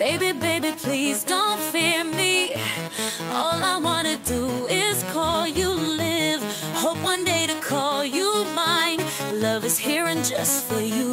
Baby, baby, please don't fear me. All I wanna do is call you live. Hope one day to call you mine. Love is here and just for you.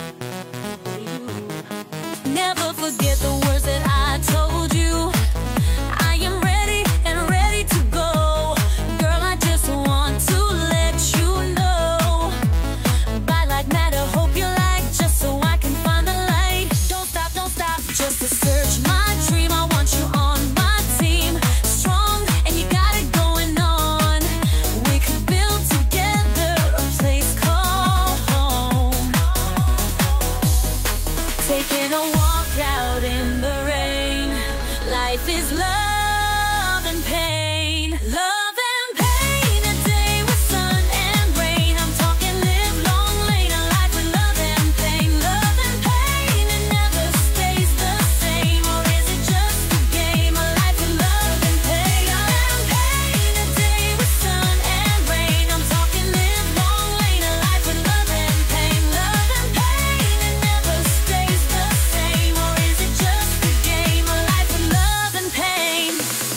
Never forget the words that I told you. I am ready and ready to go. Girl, I just want to let you know. Bye like matter, hope you like, just so I can find the light. Don't stop, just to search my dream. I want you on my team. Strong, and you got it going on. We could build together a place called home. Taking a walk out in the rain. Life is love and pain. Love and pain, a day with sun and rain. I'm talking live long, late a life with love and pain. Love and pain, it never stays the same. Or is it just a game? A life with love and pain. Love and pain, a day with sun and rain. I'm talking live long, late a life with love and pain. Love and pain, it never stays the same. Or is it just a game? A life with love and pain.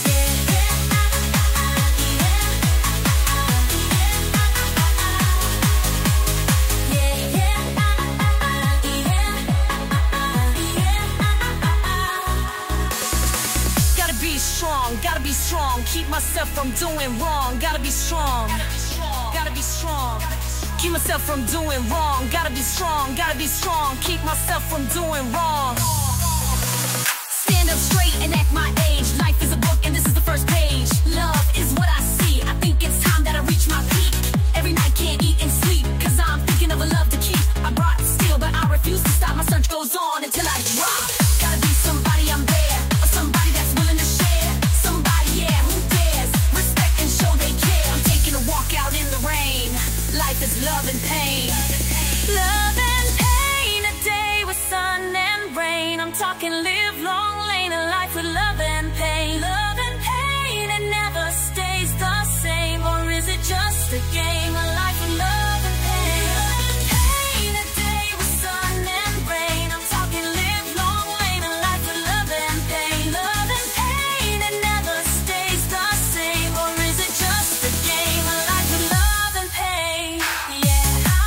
Gotta be strong, keep myself from doing wrong. Gotta be strong, gotta be strong, keep myself from doing wrong. Gotta be strong, keep myself from doing wrong. Stand up straight and act my age. Life is a book and this is the first page. Love is what I see. I think it's time that I reach my peak. Every night can't eat and sleep, cause I'm thinking of a love to keep. I brought steel but I refuse to stop. My search goes on until I drop. Gotta be somebody I'm there, or somebody that's willing to share. Somebody, yeah, who dares respect and show they care. I'm taking a walk out in the rain. Life is love and pain. Love and pain, a day with sun and rain. I'm talking live long, lane, a life with love and pain. Love and pain, it never stays the same. Or is it just a game? A life with love and pain. Love and pain, a day with sun and rain. I'm talking live long, lane, a life with love and pain. Love and pain, it never stays the same. Or is it just a game? A life with love and pain. Yeah.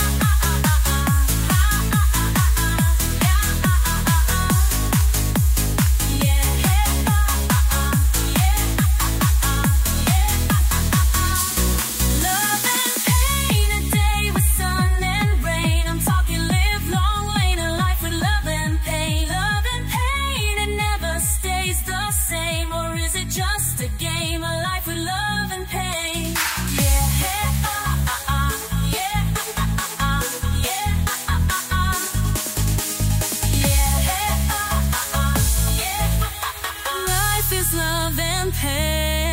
Love and pain, a day with sun and rain. I'm talking live long, lane, a life with love and pain. Love and pain, it never stays the same. Or is it just a game? A life with love and pain. Yeah. Life is love and pain.